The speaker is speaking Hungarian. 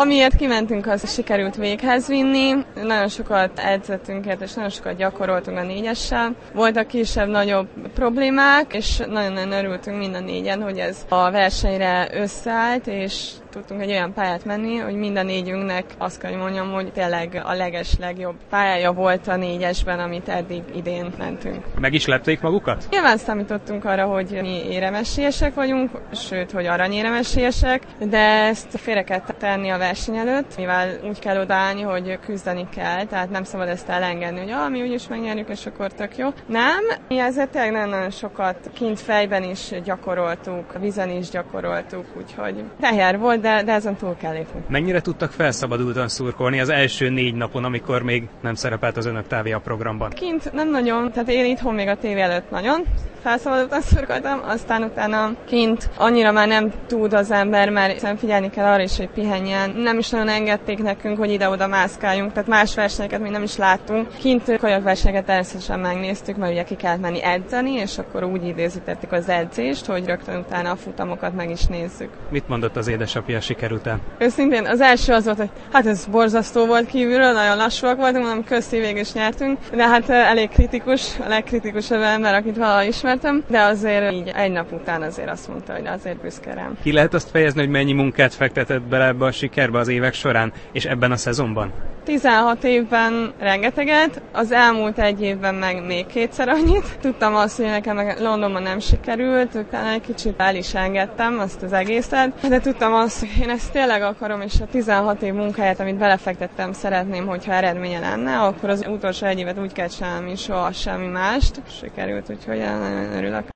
Amiért kimentünk, az sikerült véghez vinni. Nagyon sokat edzettünk, és nagyon sokat gyakoroltunk a négyessel. Voltak kisebb-nagyobb problémák, és nagyon-nagyon örültünk mind a négyen, hogy ez a versenyre összeállt, és tudtunk egy olyan pályát menni, hogy mind a négyünknek azt kell, hogy mondjam, hogy tényleg a legjobb pályája volt a négyesben, amit eddig idén mentünk. Meg is lepték magukat? Nyilván számítottunk arra, hogy mi éremesélyesek vagyunk, sőt, hogy aranyéremesélyesek, de ezt félre kell tenni a verseny előtt, mivel úgy kell odaállni, hogy küzdeni kell, tehát nem szabad ezt elengedni, hogy mi úgyis megnyerjük, és akkor tök jó. Nem, mi ezért tényleg nagyon sokat kint fejben is gyakoroltuk, vízen is gyakoroltuk, úgyhogy teher volt, de ezen túl kell lépni. Mennyire tudtak felszabadultan szurkolni az első 4 napon, amikor még nem szerepelt az önök távja a programban? Kint nem nagyon, tehát én itthon még a tévé előtt nagyon felszabadultan szurkoltam, aztán utána kint annyira már nem tud az ember, mert figyelni kell arra is, hogy pihenjen. Nem is nagyon engedték nekünk, hogy ide-oda mászkáljunk, tehát más versenyeket még nem is láttunk. Kint kajakversenyeket természetesen megnéztük, mert ugye ki kellett menni edzeni, és akkor úgy időzítettük az edzést, hogy rögtön utána a futamokat meg is nézzük. Mit mondott az édesapja a siker után? Őszintén az első az volt, hogy hát ez borzasztó volt kívülről, nagyon lassúak voltunk, mondom, köszi, végül is nyertünk, de hát elég kritikus, a legkritikusabb ember, akit valaha ismertem, de azért így egy nap után azért azt mondta, hogy azért büszke rám. Ki lehet azt fejezni, hogy mennyi munkát fektetett bele ebbe a sikerbe az évek során, és ebben a szezonban? 16 évben rengeteget, az elmúlt egy évben meg még 2-szer annyit. Tudtam azt, hogy nekem meg Londonban nem sikerült, utána egy kicsit el is engedtem azt az egészet, de tudtam azt, hogy én ezt tényleg akarom, és a 16 év munkáját, amit belefektettem, szeretném, hogyha eredménye lenne, akkor az utolsó egy évet úgy kell csinálni, soha semmi mást. Sikerült, úgyhogy nagyon örülök.